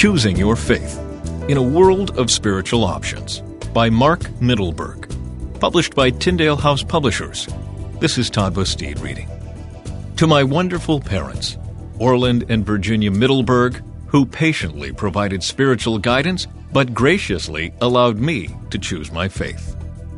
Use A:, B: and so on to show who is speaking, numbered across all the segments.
A: Choosing Your Faith in a World of Spiritual Options by Mark Middleberg. Published by Tyndale House Publishers. This is Todd Bastide reading. To my wonderful parents, Orland and Virginia Middleberg, who patiently provided spiritual guidance but graciously allowed me to choose my faith.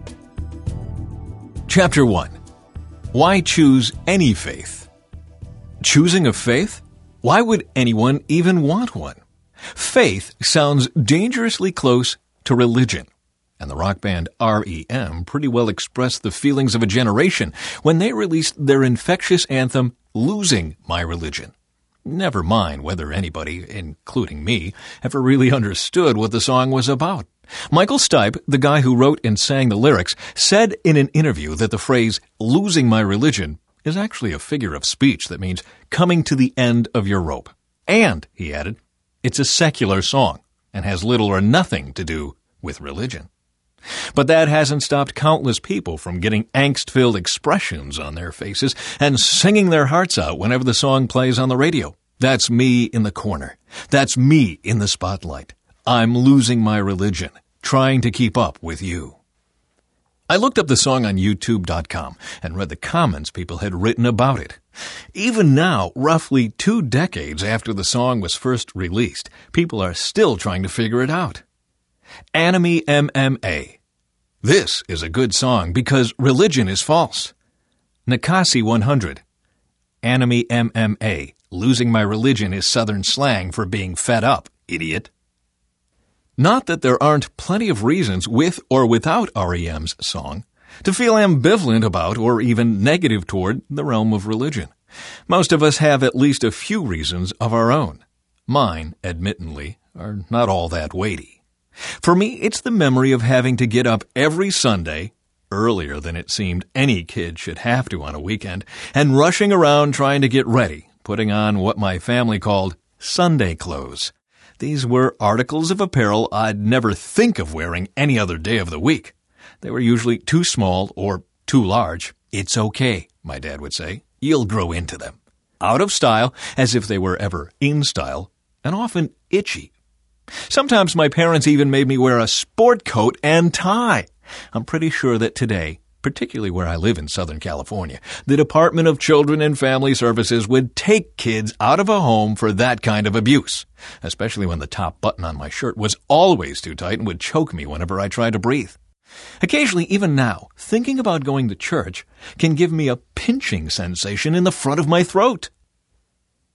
A: Chapter 1. Why choose any faith? Choosing a faith? Why would anyone even want one? Faith sounds dangerously close to religion, and the rock band R.E.M. pretty well expressed the feelings of a generation when they released their infectious anthem, Losing My Religion. Never mind whether anybody, including me, ever really understood what the song was about. Michael Stipe, the guy who wrote and sang the lyrics, said in an interview that the phrase, losing my religion, is actually a figure of speech that means coming to the end of your rope. And, he added, it's a secular song and has little or nothing to do with religion. But that hasn't stopped countless people from getting angst-filled expressions on their faces and singing their hearts out whenever the song plays on the radio. That's me in the corner. That's me in the spotlight. I'm losing my religion, trying to keep up with you. I looked up the song on YouTube.com and read the comments people had written about it. Even now, roughly 2 decades after the song was first released, people are still trying to figure it out. Anime MMA. This is a good song because religion is false. Nakasi 100. Anime MMA. Losing my religion is Southern slang for being fed up, idiot. Not that there aren't plenty of reasons with or without R.E.M.'s song to feel ambivalent about or even negative toward the realm of religion. Most of us have at least a few reasons of our own. Mine, admittedly, are not all that weighty. For me, it's the memory of having to get up every Sunday, earlier than it seemed any kid should have to on a weekend, and rushing around trying to get ready, putting on what my family called Sunday clothes. These were articles of apparel I'd never think of wearing any other day of the week. They were usually too small or too large. It's okay, my dad would say. You'll grow into them. Out of style, as if they were ever in style, and often itchy. Sometimes my parents even made me wear a sport coat and tie. I'm pretty sure that today, particularly where I live in Southern California, the Department of Children and Family Services would take kids out of a home for that kind of abuse, especially when the top button on my shirt was always too tight and would choke me whenever I tried to breathe. Occasionally, even now, thinking about going to church can give me a pinching sensation in the front of my throat.